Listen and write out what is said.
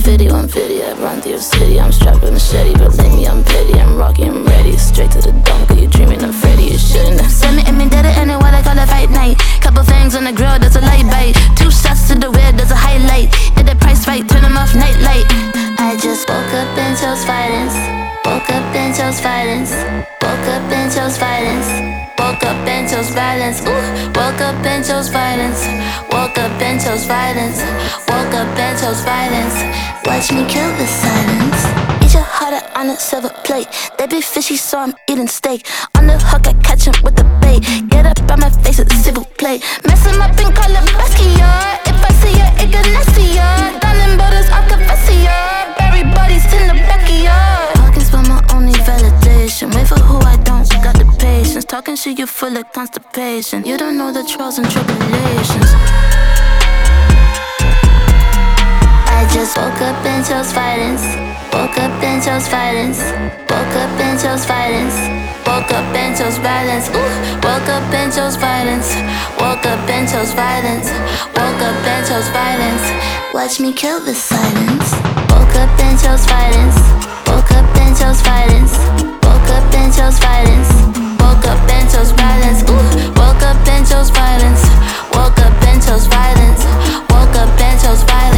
150, I run through your city. I'm strapped with a machete, believe me, I'm petty. I'm rocky, I'm ready. Straight to the dome, cause you dreaming I'm Freddy. You shouldn't have send me and me dead and what I call a fight night. Couple things on the grill, there's a light bite. 2 shots to the rear, there's a highlight. If the price right, turn them off night light. I just woke up and chose violence. Woke up and chose violence. Woke up and chose violence. Woke up and chose violence. Ooh, woke up and chose violence. Woke up and chose violence. Woke up and chose violence. Watch me kill the silence. Eat your heart out on a silver plate. They be fishy, so I'm eating steak. On the hook, I catch him with the bait. Get up on my face with a civil plate. Mess him up and call it Basquiat. If I see ya, it get nasty, ya. Diamond borders, I'll confess to ya. Bury bodies in the backyard. Pockets for my only validation. Wait for who I don't got the patience. Talking shit, you full of constipation. You don't know the trials and tribulations. I just woke up and chose violence. Woke up and chose violence. Woke up and chose violence. Woke up and chose violence. Ooh, woke up and chose violence. Woke up and chose violence. Woke up and chose violence. Watch me kill the silence. Woke up and chose violence. Woke up and chose violence. Woke up and chose violence. Woke up and chose violence. Ooh, woke up and chose violence. Woke up and chose violence. Woke up and chose violence.